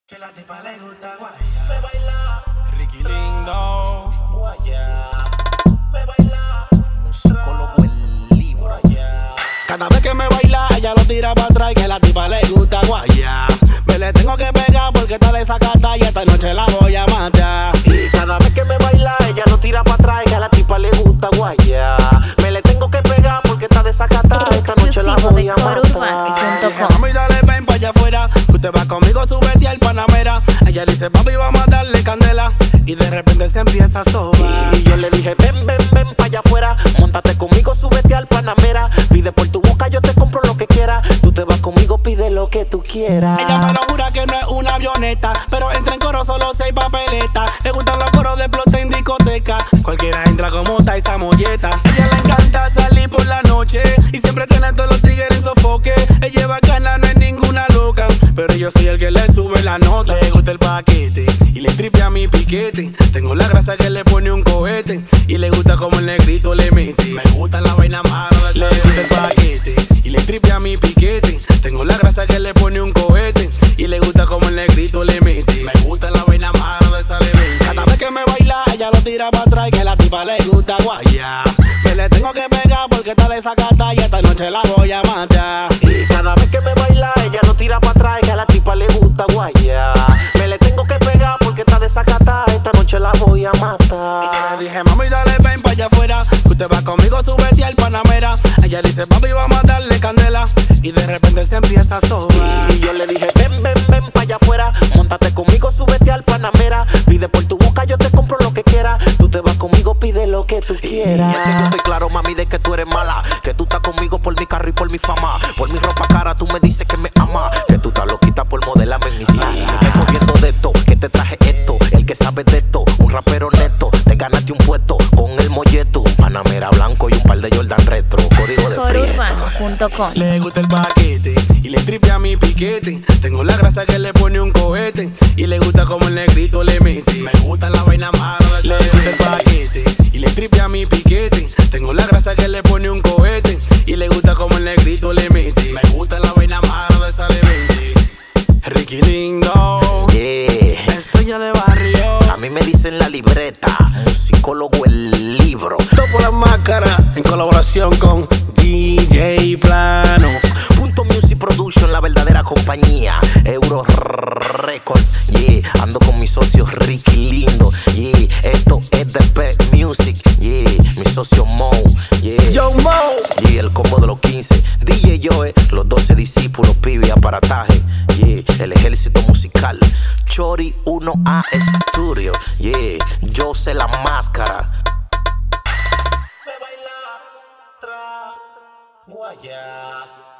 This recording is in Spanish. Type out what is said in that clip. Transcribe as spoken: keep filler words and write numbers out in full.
Que la tipa le gusta guaya. Me baila. Ricky Lindo. Guaya. Me baila. Musicólogo el libro. Guaya. Cada vez que me baila, ella lo tira para atrás y que la tipa le gusta guaya. Me le tengo que pegar porque está desacata y esta noche la voy a matar. Y cada vez que me baila, ella lo tira para atrás y a la tipa le gusta guaya. Me le tengo que pegar porque está desacatada. Esta noche la Exclusivo voy de a coro urbano matar. punto com. Mami, dale, ven pa' allá afuera. Que usted va conmigo, súbete al Panamera. Ella dice, papi, vamos a darle candela. Y de repente se empieza a sobar. Y yo le dije, ven, ven, ven pa' allá afuera. Móntate conmigo, súbete al Panamera. Pide por tu boca, yo te compro lo que quieras. Tú te vas conmigo, pide lo que tú quieras. Ella me lo jura que no es una avioneta, pero entra en coro solo seis papeletas. Le gustan los coros de explota en discoteca. Cualquiera entra como está esa molleta. Ella le encanta salir por la noche y siempre tiene a todos los tigres en sofoque. Ella es bacana, no es ninguna loca, pero yo soy el que le sube la nota. Le gusta el paquete y le tripea mi piquete. Tengo la grasa que le pone un cohete y le gusta como el negrito le mete. Me gusta la vaina mala. Le gusta el paquete y le tripea mi piquete. Tengo la grasa que le pone un cohete y le gusta como el negrito le mete. Me gusta la vaina mala de esa lemente. Cada vez que me baila, ella lo tira para atrás y que la tipa le gusta guaya. Me le tengo que pegar porque está desacata y esta noche la voy a matar. Y cada vez que me baila, ella lo tira para atrás y a la tipa le gusta guaya. Me le tengo que pegar porque está desacatada. Esta noche la voy a matar. Le dije, mami, dale, ven pa' allá afuera. Que usted va conmigo, súbete al Panamera. Ella dice, papi, vamos a darle candela. Y de repente se empieza a sobar. Y yo le dije, ven, ven, ven pa' allá afuera. Móntate conmigo, súbete al Panamera. Pide por tu boca, yo te compro lo que quieras. Tú te vas conmigo, pide lo que tú quieras. Y es que yo estoy claro, mami, de que tú eres mala. Que tú estás conmigo por mi carro y por mi fama. Por mi ropa cara, tú me dices que me ama. Que tú estás loquita por modelarme en mi sala. Que te cogiendo de esto, que te traje esto. El que sabe de esto, un rapero neto. Te ganaste un puesto con el molleto. Panamera blanco y un par de Jordan retro. Código de coro prieto. urbano punto com. Le gusta el paquete y le tripea mi piquete. Tengo la grasa que le pone un cohete y le gusta como el negrito le mete. Me gusta la vaina mala. Le gusta el paquete y le tripea mi piquete. Tengo la grasa que le pone un cohete y le gusta como el negrito le mete. Me gusta la vaina mala de esa lemente. Ricky Lindo, Yeah. estrella de barrio. A mí me dicen la libreta, musicólogo el libro. Topo la máscara en colaboración con D J Plano. Punto Music Production, la verdadera compañía. Euro Records, yeah. Ando con mi socio Ricky Lindo, yeah. Esto es The Pet Music, yeah. Mi socio Mo, yeah. Yo Mo. Yeah, el combo de los quince. D J Joe, los doce discípulos, pibe, aparataje, yeah. El ejército musical. Chori uno A Studio, yeah. Yo sé la máscara. Me baila tra guaya.